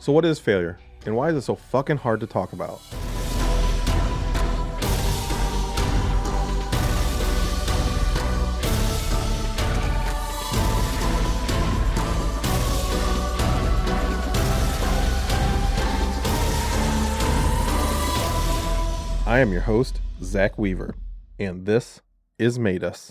So what is failure, and why is it so fucking hard to talk about? I am your host, Zach Weaver, and this is Made Us.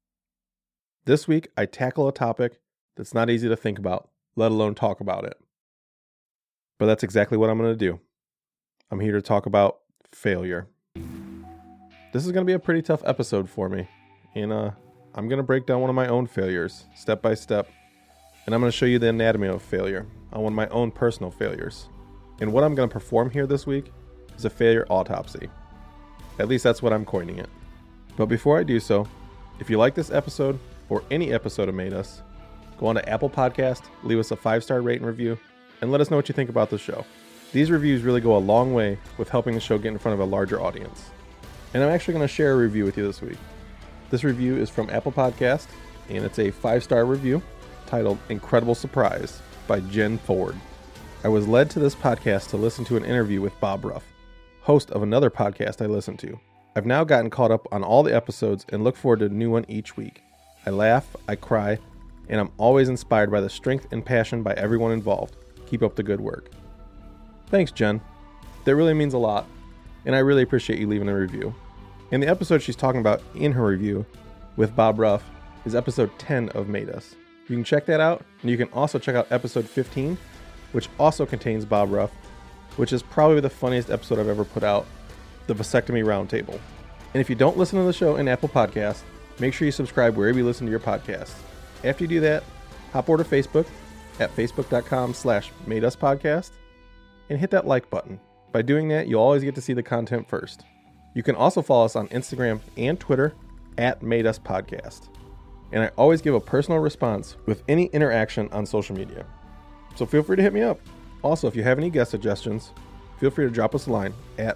This week, I tackle a topic that's not easy to think about, let alone talk about it. But that's exactly what I'm going to do. I'm here to talk about failure. This is going to be a pretty tough episode for me, and I'm going to break down one of my own failures, step by step, and I'm going to show you the anatomy of failure on one of my own personal failures. And what I'm going to perform here this week is a failure autopsy. At least that's what I'm coining it. But before I do so, if you like this episode or any episode of Made Us, go on to Apple Podcast, leave us a 5-star rate and review, and let us know what you think about the show. These reviews really go a long way with helping the show get in front of a larger audience. And I'm actually going to share a review with you this week. This review is from Apple Podcast, and it's a 5-star review titled Incredible Surprise by Jen Ford. I was led to this podcast to listen to an interview with Bob Ruff, host of another podcast I listen to. I've now gotten caught up on all the episodes and look forward to a new one each week. I laugh, I cry, and I'm always inspired by the strength and passion by everyone involved. Keep up the good work. Thanks, Jen. That really means a lot, and I really appreciate you leaving a review. And the episode she's talking about in her review with Bob Ruff is episode 10 of Made Us. You can check that out, and you can also check out episode 15, which also contains Bob Ruff, which is probably the funniest episode I've ever put out, the Vasectomy Roundtable. And if you don't listen to the show in Apple Podcasts, make sure you subscribe wherever you listen to your podcasts. After you do that, hop over to Facebook at facebook.com/madeuspodcast and hit that like button. By doing that, you'll always get to see the content first. You can also follow us on Instagram and Twitter at madeuspodcast. And I always give a personal response with any interaction on social media. So feel free to hit me up. Also, if you have any guest suggestions, feel free to drop us a line at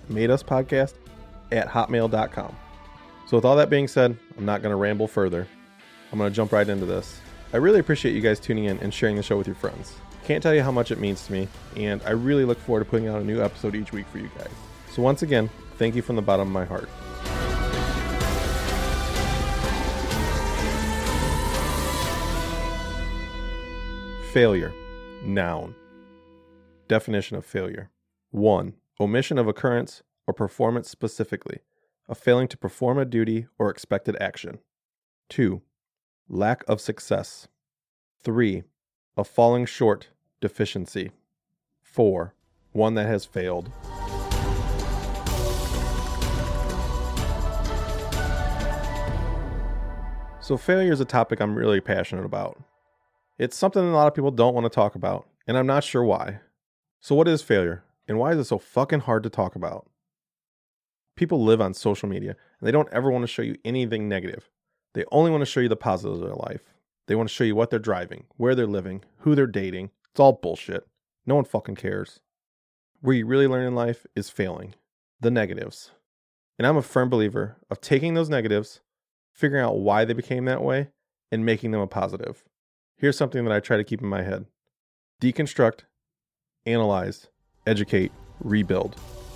madeuspodcast@hotmail.com. So with all that being said, I'm not going to ramble further. I'm going to jump right into this. I really appreciate you guys tuning in and sharing the show with your friends. Can't tell you how much it means to me, and I really look forward to putting out a new episode each week for you guys. So once again, thank you from the bottom of my heart. Failure. Noun. Definition of failure. 1. Omission of occurrence or performance specifically, of failing to perform a duty or expected action. 2. Lack of success. 3. A falling short, deficiency. 4. One that has failed. So failure is a topic I'm really passionate about. It's something a lot of people don't want to talk about, and I'm not sure why. So what is failure, and why is it so fucking hard to talk about? People live on social media, and they don't ever want to show you anything negative. They only want to show you the positives of their life. They want to show you what they're driving, where they're living, who they're dating. It's all bullshit. No one fucking cares. Where you really learn in life is failing. The negatives. And I'm a firm believer of taking those negatives, figuring out why they became that way, and making them a positive. Here's something that I try to keep in my head. Deconstruct, analyze, educate, rebuild.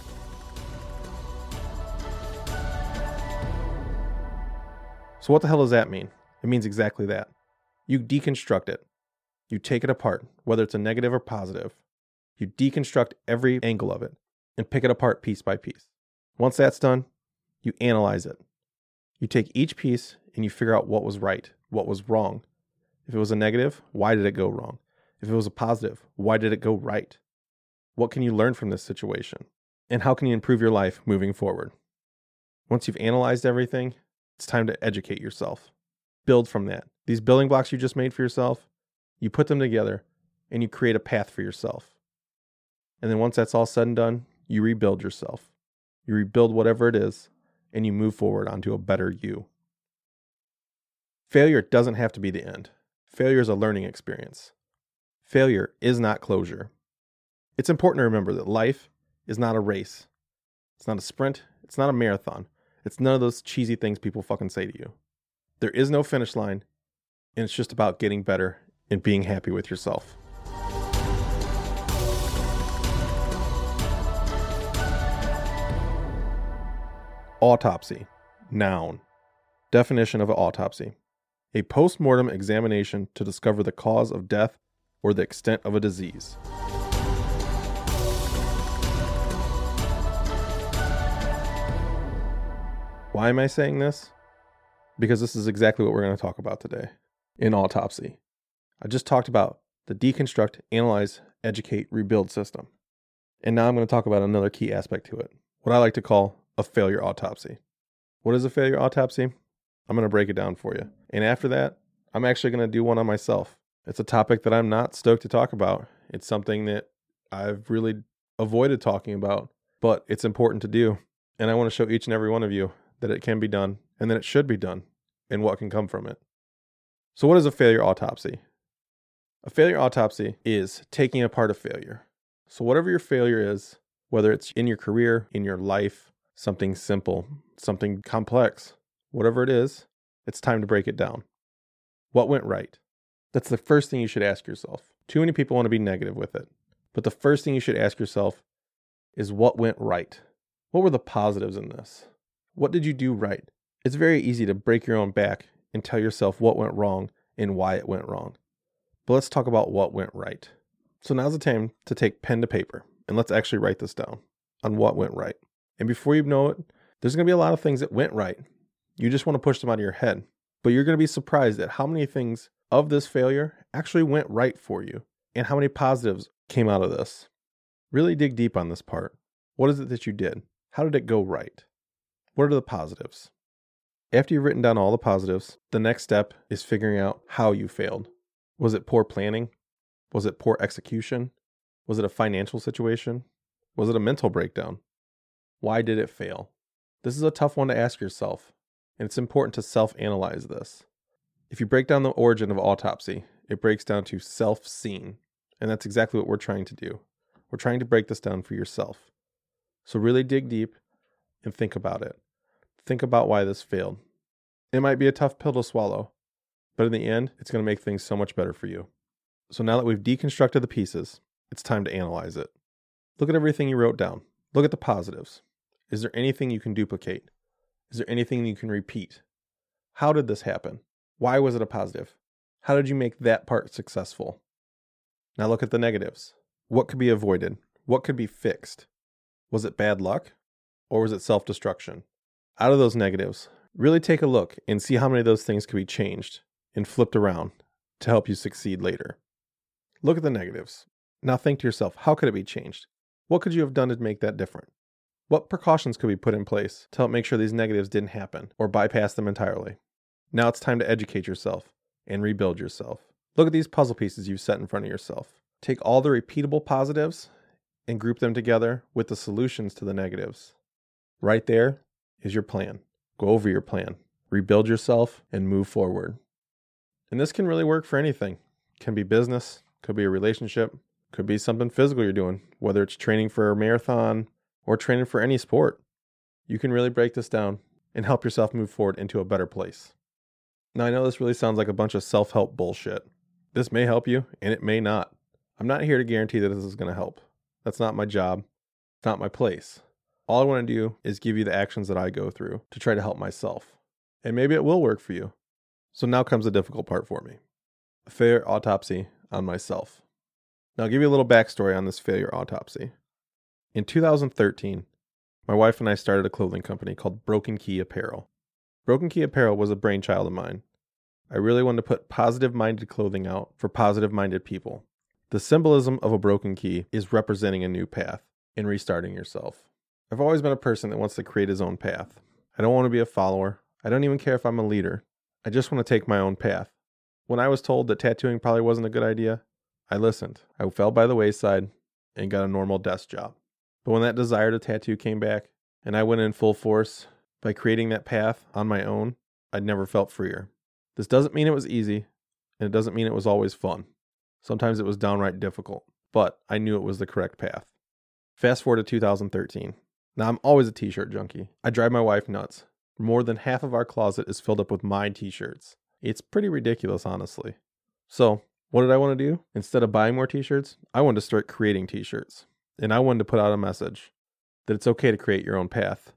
So what the hell does that mean? It means exactly that. You deconstruct it. You take it apart, whether it's a negative or positive. You deconstruct every angle of it and pick it apart piece by piece. Once that's done, you analyze it. You take each piece and you figure out what was right, what was wrong. If it was a negative, why did it go wrong? If it was a positive, why did it go right? What can you learn from this situation? And how can you improve your life moving forward? Once you've analyzed everything, it's time to educate yourself. Build from that. These building blocks you just made for yourself, you put them together and you create a path for yourself. And then once that's all said and done, you rebuild yourself. You rebuild whatever it is and you move forward onto a better you. Failure doesn't have to be the end. Failure is a learning experience. Failure is not closure. It's important to remember that life is not a race. It's not a sprint. It's not a marathon. It's none of those cheesy things people fucking say to you. There is no finish line, and it's just about getting better and being happy with yourself. Autopsy. Noun. Definition of an autopsy. A post-mortem examination to discover the cause of death or the extent of a disease. Why am I saying this? Because this is exactly what we're going to talk about today in autopsy. I just talked about the deconstruct, analyze, educate, rebuild system. And now I'm going to talk about another key aspect to it, what I like to call a failure autopsy. What is a failure autopsy? I'm going to break it down for you. And after that, I'm actually going to do one on myself. It's a topic that I'm not stoked to talk about. It's something that I've really avoided talking about, but it's important to do. And I want to show each and every one of you that it can be done and that it should be done and what can come from it. So what is a failure autopsy? A failure autopsy is taking apart a failure. So whatever your failure is, whether it's in your career, in your life, something simple, something complex, whatever it is, it's time to break it down. What went right? That's the first thing you should ask yourself. Too many people want to be negative with it. But the first thing you should ask yourself is what went right? What were the positives in this? What did you do right? It's very easy to break your own back and tell yourself what went wrong and why it went wrong. But let's talk about what went right. So now's the time to take pen to paper and let's actually write this down on what went right. And before you know it, there's going to be a lot of things that went right. You just want to push them out of your head. But you're going to be surprised at how many things of this failure actually went right for you and how many positives came out of this. Really dig deep on this part. What is it that you did? How did it go right? What are the positives? After you've written down all the positives, the next step is figuring out how you failed. Was it poor planning? Was it poor execution? Was it a financial situation? Was it a mental breakdown? Why did it fail? This is a tough one to ask yourself, and it's important to self-analyze this. If you break down the origin of autopsy, it breaks down to self-seen, and that's exactly what we're trying to do. We're trying to break this down for yourself. So really dig deep and think about it. Think about why this failed. It might be a tough pill to swallow, but in the end, it's going to make things so much better for you. So now that we've deconstructed the pieces, it's time to analyze it. Look at everything you wrote down. Look at the positives. Is there anything you can duplicate? Is there anything you can repeat? How did this happen? Why was it a positive? How did you make that part successful? Now look at the negatives. What could be avoided? What could be fixed? Was it bad luck? Or was it self-destruction? Out of those negatives, really take a look and see how many of those things could be changed and flipped around to help you succeed later. Look at the negatives. Now think to yourself, how could it be changed? What could you have done to make that different? What precautions could we put in place to help make sure these negatives didn't happen or bypass them entirely? Now it's time to educate yourself and rebuild yourself. Look at these puzzle pieces you've set in front of yourself. Take all the repeatable positives and group them together with the solutions to the negatives. Right there is your plan. Go over your plan, rebuild yourself, and move forward. And this can really work for anything. It can be business, could be a relationship, could be something physical you're doing, whether it's training for a marathon or training for any sport. You can really break this down and help yourself move forward into a better place. Now, I know this really sounds like a bunch of self-help bullshit. This may help you, and it may not. I'm not here to guarantee that this is going to help. That's not my job. It's not my place. All I want to do is give you the actions that I go through to try to help myself. And maybe it will work for you. So now comes the difficult part for me. A failure autopsy on myself. Now I'll give you a little backstory on this failure autopsy. In 2013, my wife and I started a clothing company called Broken Key Apparel. Broken Key Apparel was a brainchild of mine. I really wanted to put positive-minded clothing out for positive-minded people. The symbolism of a broken key is representing a new path and restarting yourself. I've always been a person that wants to create his own path. I don't want to be a follower. I don't even care if I'm a leader. I just want to take my own path. When I was told that tattooing probably wasn't a good idea, I listened. I fell by the wayside and got a normal desk job. But when that desire to tattoo came back and I went in full force by creating that path on my own, I'd never felt freer. This doesn't mean it was easy, and it doesn't mean it was always fun. Sometimes it was downright difficult, but I knew it was the correct path. Fast forward to 2013. Now I'm always a t-shirt junkie. I drive my wife nuts. More than half of our closet is filled up with my t-shirts. It's pretty ridiculous, honestly. So, what did I want to do? Instead of buying more t-shirts, I wanted to start creating t-shirts. And I wanted to put out a message that it's okay to create your own path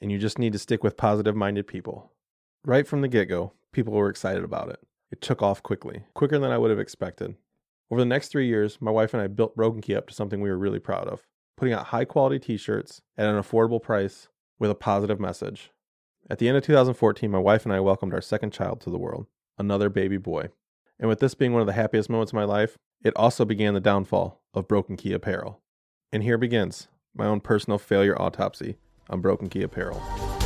and you just need to stick with positive-minded people. Right from the get-go, people were excited about it. It took off quickly, quicker than I would have expected. Over the next 3 years, my wife and I built Broken Key up to something we were really proud of, putting out high-quality t-shirts at an affordable price with a positive message. At the end of 2014, my wife and I welcomed our second child to the world, another baby boy. And with this being one of the happiest moments of my life, it also began the downfall of Broken Key Apparel. And here begins my own personal failure autopsy on Broken Key Apparel.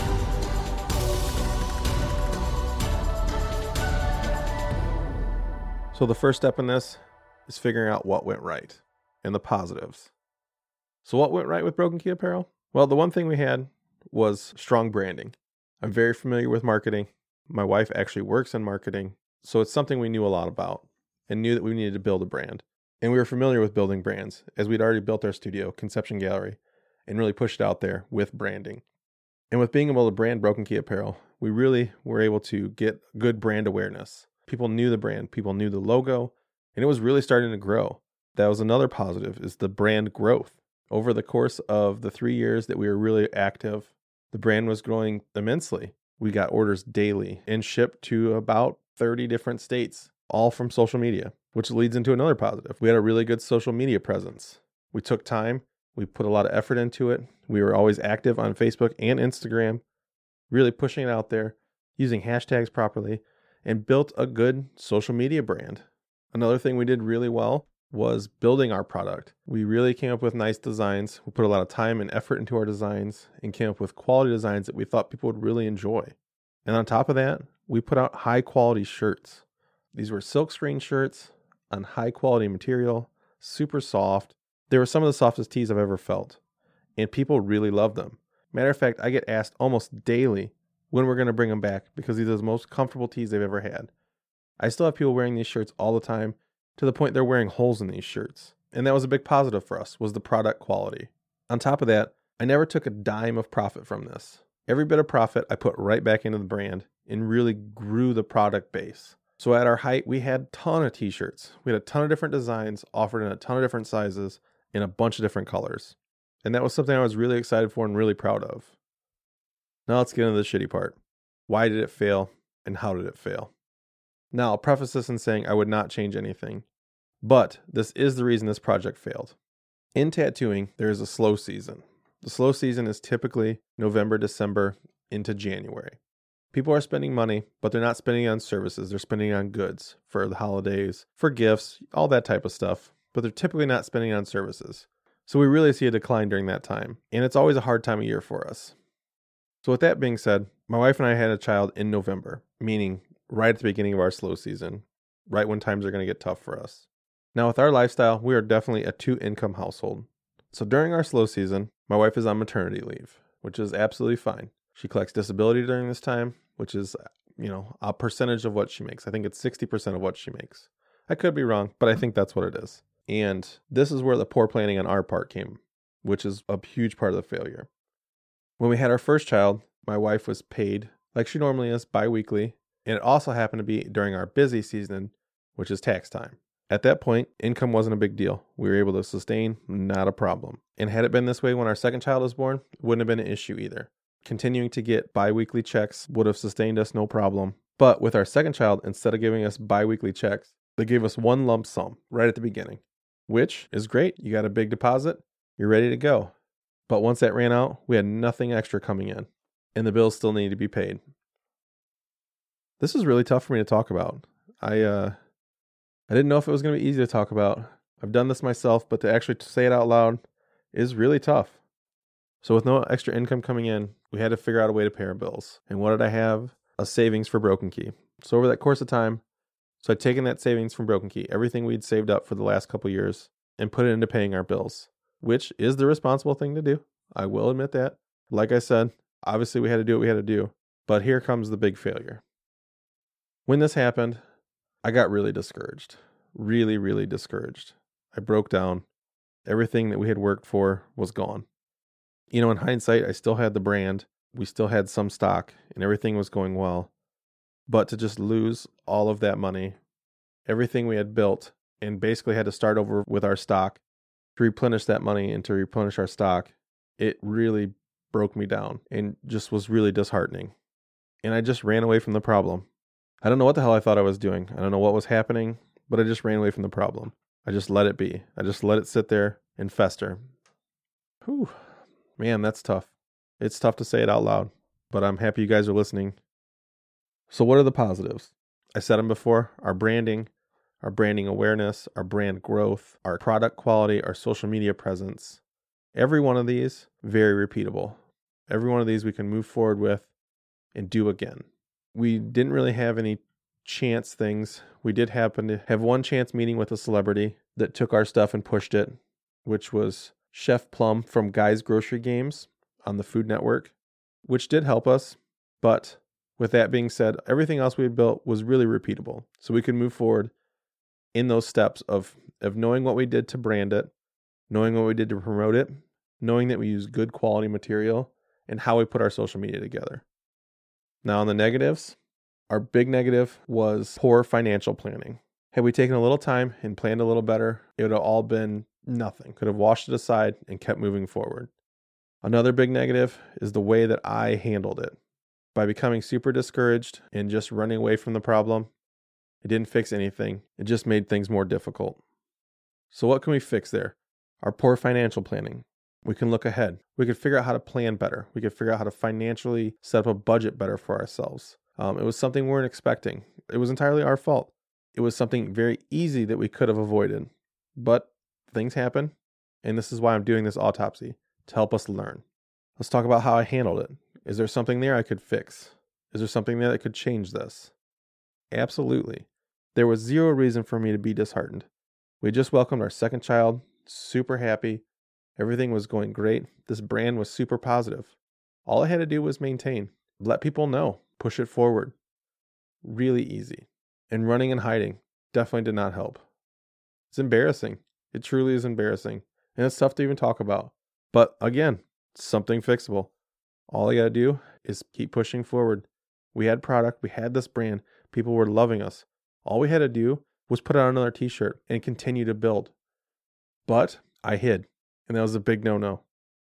So the first step in this is figuring out what went right and the positives. So what went right with Broken Key Apparel? Well, the one thing we had was strong branding. I'm very familiar with marketing. My wife actually works in marketing, so it's something we knew a lot about and knew that we needed to build a brand. And we were familiar with building brands, as we'd already built our studio, Conception Gallery, and really pushed it out there with branding. And with being able to brand Broken Key Apparel, we really were able to get good brand awareness. People knew the brand, people knew the logo, and it was really starting to grow. That was another positive, is the brand growth. Over the course of the 3 years that we were really active, the brand was growing immensely. We got orders daily and shipped to about 30 different states, all from social media, which leads into another positive. We had a really good social media presence. We took time. We put a lot of effort into it. We were always active on Facebook and Instagram, really pushing it out there, using hashtags properly, and built a good social media brand. Another thing we did really well was building our product. We really came up with nice designs. We put a lot of time and effort into our designs and came up with quality designs that we thought people would really enjoy. And on top of that, we put out high quality shirts. These were silkscreen shirts on high quality material, super soft. They were some of the softest tees I've ever felt, and people really loved them. Matter of fact, I get asked almost daily when we're going to bring them back because these are the most comfortable tees they've ever had. I still have people wearing these shirts all the time, to the point they're wearing holes in these shirts. And that was a big positive for us, was the product quality. On top of that, I never took a dime of profit from this. Every bit of profit I put right back into the brand and really grew the product base. So at our height, we had a ton of t-shirts. We had a ton of different designs offered in a ton of different sizes in a bunch of different colors. And that was something I was really excited for and really proud of. Now let's get into the shitty part. Why did it fail and how did it fail? Now, I'll preface this in saying I would not change anything, but this is the reason this project failed. In tattooing, there is a slow season. The slow season is typically November, December into January. People are spending money, but they're not spending on services. They're spending on goods for the holidays, for gifts, all that type of stuff, but they're typically not spending on services. So we really see a decline during that time, and it's always a hard time of year for us. So with that being said, my wife and I had a child in November, meaning right at the beginning of our slow season, right when times are going to get tough for us. Now with our lifestyle, we are definitely a 2-income household. So during our slow season, my wife is on maternity leave, which is absolutely fine. She collects disability during this time, which is, a percentage of what she makes. I think it's 60% of what she makes. I could be wrong, but I think that's what it is. And this is where the poor planning on our part came, which is a huge part of the failure. When we had our first child, my wife was paid like she normally is bi-weekly. And it also happened to be during our busy season, which is tax time. At that point, income wasn't a big deal. We were able to sustain, not a problem. And had it been this way when our second child was born, it wouldn't have been an issue either. Continuing to get bi-weekly checks would have sustained us no problem. But with our second child, instead of giving us bi-weekly checks, they gave us one lump sum right at the beginning, which is great. You got a big deposit, you're ready to go. But once that ran out, we had nothing extra coming in, and the bills still needed to be paid. This is really tough for me to talk about. I didn't know if it was going to be easy to talk about. I've done this myself, but to actually say it out loud is really tough. So with no extra income coming in, we had to figure out a way to pay our bills. And what did I have? A savings for Broken Key. So over that course of time, I'd taken that savings from Broken Key, everything we'd saved up for the last couple years, and put it into paying our bills, which is the responsible thing to do. I will admit that. Like I said, obviously we had to do what we had to do, but here comes the big failure. When this happened, I got really discouraged. Really, really discouraged. I broke down. Everything that we had worked for was gone. In hindsight, I still had the brand. We still had some stock and everything was going well. But to just lose all of that money, everything we had built, and basically had to start over with our stock to replenish that money and to replenish our stock, it really broke me down and just was really disheartening. And I just ran away from the problem. I don't know what the hell I thought I was doing. I don't know what was happening, but I just ran away from the problem. I just let it be. I just let it sit there and fester. Whew. Man, that's tough. It's tough to say it out loud, but I'm happy you guys are listening. So what are the positives? I said them before. Our branding awareness, our brand growth, our product quality, our social media presence. Every one of these, very repeatable. Every one of these we can move forward with and do again. We didn't really have any chance things. We did happen to have one chance meeting with a celebrity that took our stuff and pushed it, which was Chef Plum from Guy's Grocery Games on the Food Network, which did help us. But with that being said, everything else we built was really repeatable. So we could move forward in those steps of knowing what we did to brand it, knowing what we did to promote it, knowing that we use good quality material, and how we put our social media together. Now on the negatives, our big negative was poor financial planning. Had we taken a little time and planned a little better, it would have all been nothing. Could have washed it aside and kept moving forward. Another big negative is the way that I handled it. By becoming super discouraged and just running away from the problem, it didn't fix anything. It just made things more difficult. So what can we fix there? Our poor financial planning. We can look ahead. We could figure out how to plan better. We could figure out how to financially set up a budget better for ourselves. It was something we weren't expecting. It was entirely our fault. It was something very easy that we could have avoided. But things happen, and this is why I'm doing this autopsy, to help us learn. Let's talk about how I handled it. Is there something there I could fix? Is there something there that could change this? Absolutely. There was zero reason for me to be disheartened. We just welcomed our second child, super happy. Everything was going great. This brand was super positive. All I had to do was maintain, let people know, push it forward. Really easy. And running and hiding definitely did not help. It's embarrassing. It truly is embarrassing. And it's tough to even talk about. But again, something fixable. All I got to do is keep pushing forward. We had product. We had this brand. People were loving us. All we had to do was put out another t-shirt and continue to build. But I hid. And that was a big no-no.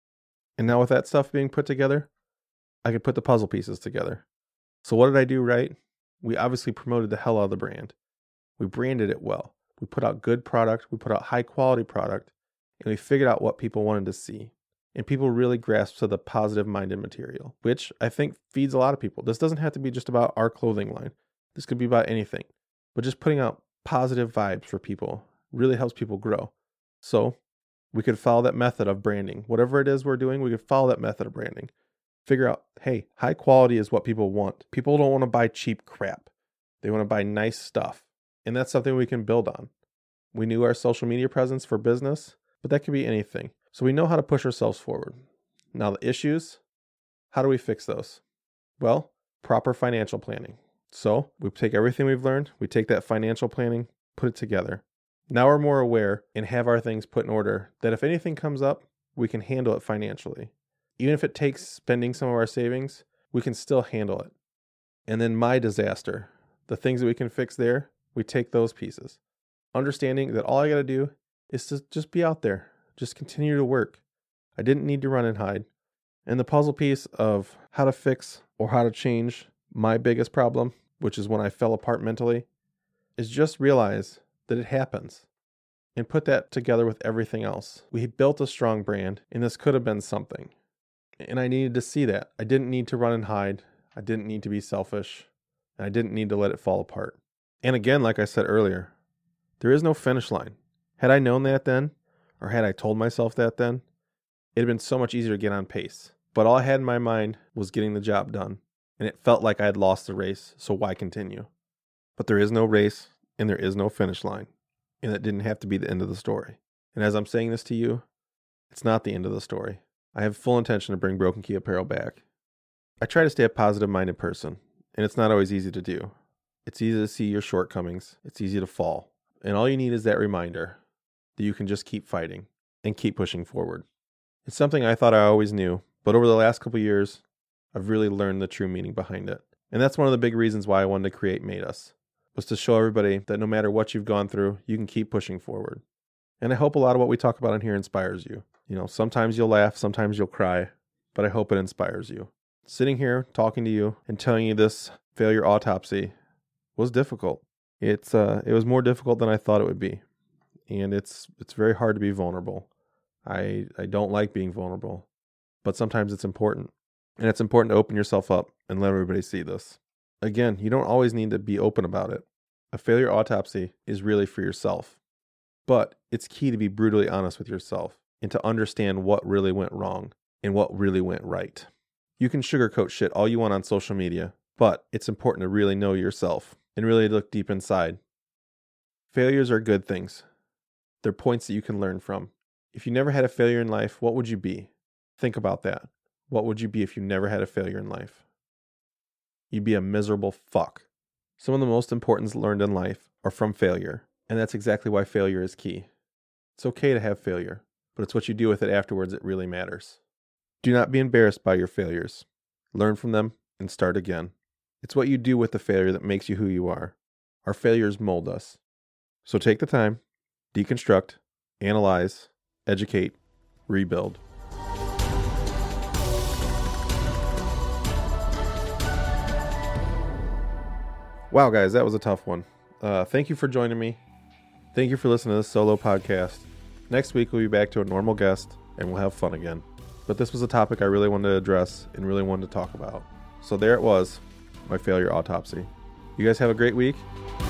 And now with that stuff being put together, I could put the puzzle pieces together. So what did I do right? We obviously promoted the hell out of the brand. We branded it well. We put out good product. We put out high quality product. And we figured out what people wanted to see. And people really grasped to the positive-minded material, which I think feeds a lot of people. This doesn't have to be just about our clothing line. This could be about anything. But just putting out positive vibes for people really helps people grow. So we could follow that method of branding. Whatever it is we're doing, we could follow that method of branding. Figure out, hey, high quality is what people want. People don't want to buy cheap crap. They want to buy nice stuff. And that's something we can build on. We knew our social media presence for business, but that could be anything. So we know how to push ourselves forward. Now the issues, how do we fix those? Well, proper financial planning. So we take everything we've learned, we take that financial planning, put it together. Now we're more aware and have our things put in order that if anything comes up, we can handle it financially. Even if it takes spending some of our savings, we can still handle it. And then my disaster, the things that we can fix there, we take those pieces. Understanding that all I got to do is to just be out there. Just continue to work. I didn't need to run and hide. And the puzzle piece of how to fix or how to change my biggest problem, which is when I fell apart mentally, is just realize that it happens and put that together with everything else. We built a strong brand and this could have been something. And I needed to see that. I didn't need to run and hide. I didn't need to be selfish. And I didn't need to let it fall apart. And again, like I said earlier, there is no finish line. Had I known that then, or had I told myself that then, it'd been so much easier to get on pace. But all I had in my mind was getting the job done. And it felt like I had lost the race, so why continue? But there is no race, and there is no finish line. And it didn't have to be the end of the story. And as I'm saying this to you, it's not the end of the story. I have full intention to bring Broken Key Apparel back. I try to stay a positive-minded person, and it's not always easy to do. It's easy to see your shortcomings. It's easy to fall. And all you need is that reminder that you can just keep fighting and keep pushing forward. It's something I thought I always knew, but over the last couple of years, I've really learned the true meaning behind it. And that's one of the big reasons why I wanted to create Made Us, was to show everybody that no matter what you've gone through, you can keep pushing forward. And I hope a lot of what we talk about in here inspires you. You know, sometimes you'll laugh, sometimes you'll cry, but I hope it inspires you. Sitting here talking to you and telling you this failure autopsy was difficult. It was more difficult than I thought it would be. And it's very hard to be vulnerable. I don't like being vulnerable, but sometimes it's important. And it's important to open yourself up and let everybody see this. Again, you don't always need to be open about it. A failure autopsy is really for yourself. But it's key to be brutally honest with yourself and to understand what really went wrong and what really went right. You can sugarcoat shit all you want on social media, but it's important to really know yourself and really look deep inside. Failures are good things. They're points that you can learn from. If you never had a failure in life, what would you be? Think about that. What would you be if you never had a failure in life? You'd be a miserable fuck. Some of the most important lessons learned in life are from failure, and that's exactly why failure is key. It's okay to have failure, but it's what you do with it afterwards that really matters. Do not be embarrassed by your failures. Learn from them and start again. It's what you do with the failure that makes you who you are. Our failures mold us. So take the time, deconstruct, analyze, educate, rebuild. Wow, guys, that was a tough one. Thank you for joining me. Thank you for listening to this solo podcast. Next week, we'll be back to a normal guest, and we'll have fun again. But this was a topic I really wanted to address and really wanted to talk about. So there it was, my failure autopsy. You guys have a great week.